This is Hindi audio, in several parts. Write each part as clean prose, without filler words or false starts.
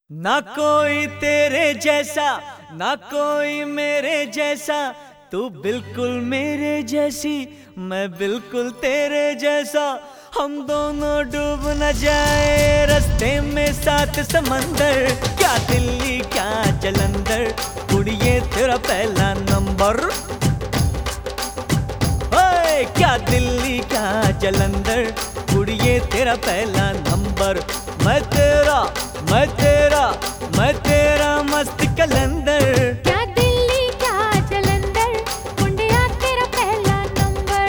ना कोई तेरे जैसा, ना कोई मेरे जैसा, तू बिल्कुल मेरे जैसी, मैं बिल्कुल तेरे जैसा। हम दोनों डूब न जाए रास्ते में साथ समंदर। क्या दिल्ली क्या जलंधर, कुड़िए तेरा पहला नंबर। ओए क्या दिल्ली क्या जलंधर, कुड़िए तेरा पहला नंबर। मैं तेरा मैं तेरा मैं तेरा मस्त कलंदर। क्या दिल्ली क्या जलंधर, मुंडिया तेरा पहला नंबर।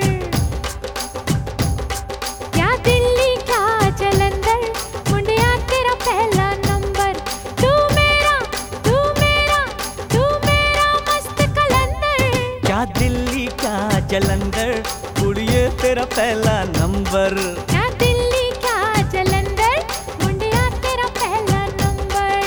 क्या दिल्ली क्या जलंधर, मुंडिया तेरा पहला नंबर। तू मेरा तू मेरा तू मेरा मस्त कलंदर। क्या दिल्ली क्या जलंधर, कुड़िए तेरा पहला नंबर। क्या दिल्ली क्या जलंधर, मुंडिया तेरा पहला नंबर।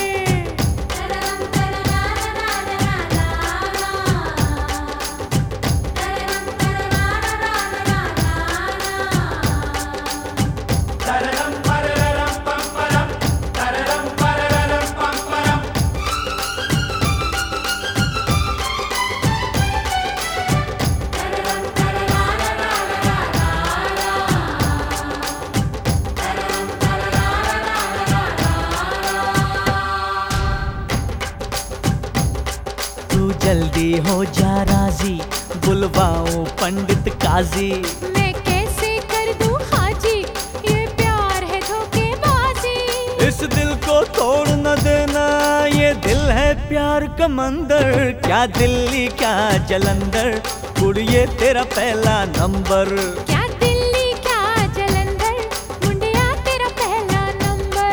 तू जल्दी हो जा राजी, बुलवाओ पंडित काजी। मैं कैसे कर दूं हाजी, ये प्यार है धोखेबाजी। इस दिल को तोड़ न देना, ये दिल है प्यार का मंदिर। क्या दिल्ली क्या जलंधर, कुड़िए तेरा पहला नंबर। क्या दिल्ली क्या जलंधर, मुंडिया तेरा पहला नंबर।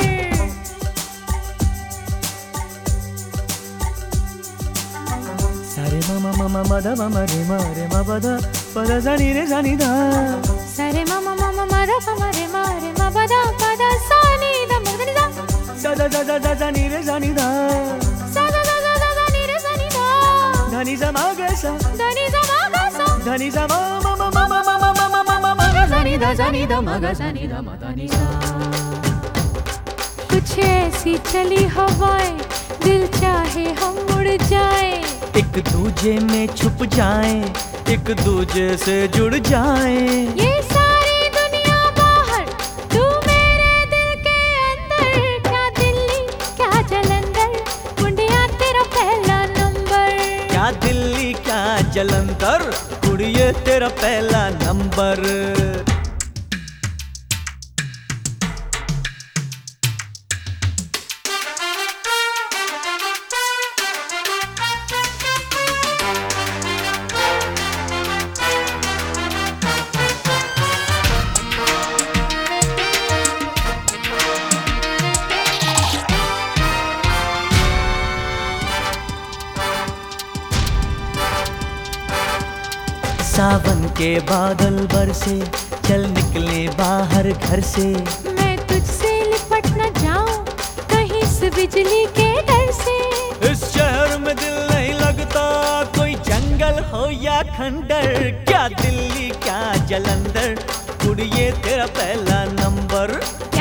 सारे मामा मामा मदा मामा रे मारे मा बदा पदा जानी रे जानी दा। सरे मामा मामा मारा मामा रे मारे मा बदा पदा सानी दा मगनी दा। सा दा दा दा दा जानी रे जानी दा। सा दा दा दा दा दा नी रे सानी दा। धनी सा मा गा सा, धनी सा मा गा सा। धनी सा मा मा मा मा मा मा मा मा मा मा मा गा जानी दा मा गा जानी दा मा धनी सा। कुछ ऐसी चली हवाएं, दिल चाहे हम उड़ जाएं। एक दूजे में छुप जाएं, एक दूजे से जुड़ जाएं। ये सारी दुनिया बाहर, तू मेरे दिल के अंदर। क्या दिल्ली क्या जलंधर, मुंडिया तेरा पहला नंबर। क्या दिल्ली क्या जलंधर, कुड़िए तेरा पहला नंबर। सावन के बादल बरसे, चल निकले बाहर घर से। मैं तुझसे लिपट न जाऊं कहीं से बिजली के डर से। इस शहर में दिल नहीं लगता, कोई जंगल हो या खंडर। क्या दिल्ली क्या जलंधर, कुड़िए तेरा पहला नंबर।